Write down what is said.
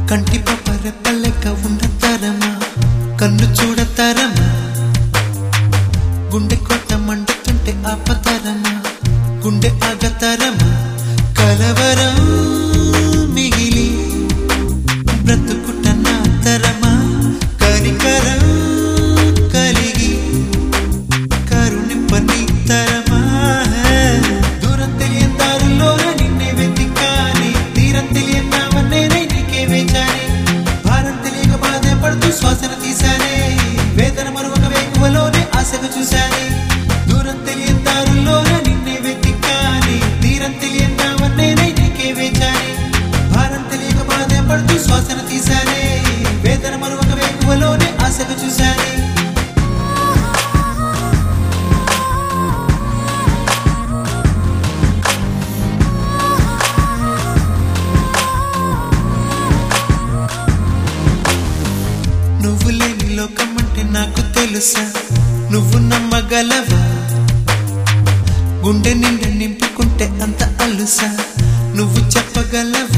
కంటి పపరెప్పలెక్క ఉండతరమా కన్ను చూడతరమా గుండె కొట్ట మండుతుంటే ఆపతరమా గుండె ఆగతరమా కలవరం మిగిలి బ్రతుకుట నా తరమా కనికరం కలిగి కరుణింపని తరమా దూరం తెలియని దారుల్లోన నిన్నే వెతికాని తీరం తెలియని నావన్నేనై నీకే వేచాని భారం తెలియక బాధే పడుతూ శ్వాసన తీశానే వేదన మరొక వేకువలోనే ఆశగా చూశానే దూరం తెలియని దారుల్లోన నిన్నే వెతికాని తీరం తెలియని నావన్నేనై నీకే వేచాని భారం తెలియక బాధే పడుతూ శ్వాసన తీశానే వేదన మరొక వేకువలోనే ఆశగా చూశానే నువ్వు లేని లోకం అంటే నాకు తెలుసా నువ్వు నమ్మగలవా గుండె నిండా నింపుకుంటే అంత అలుసా నువ్వు చెప్పగలవా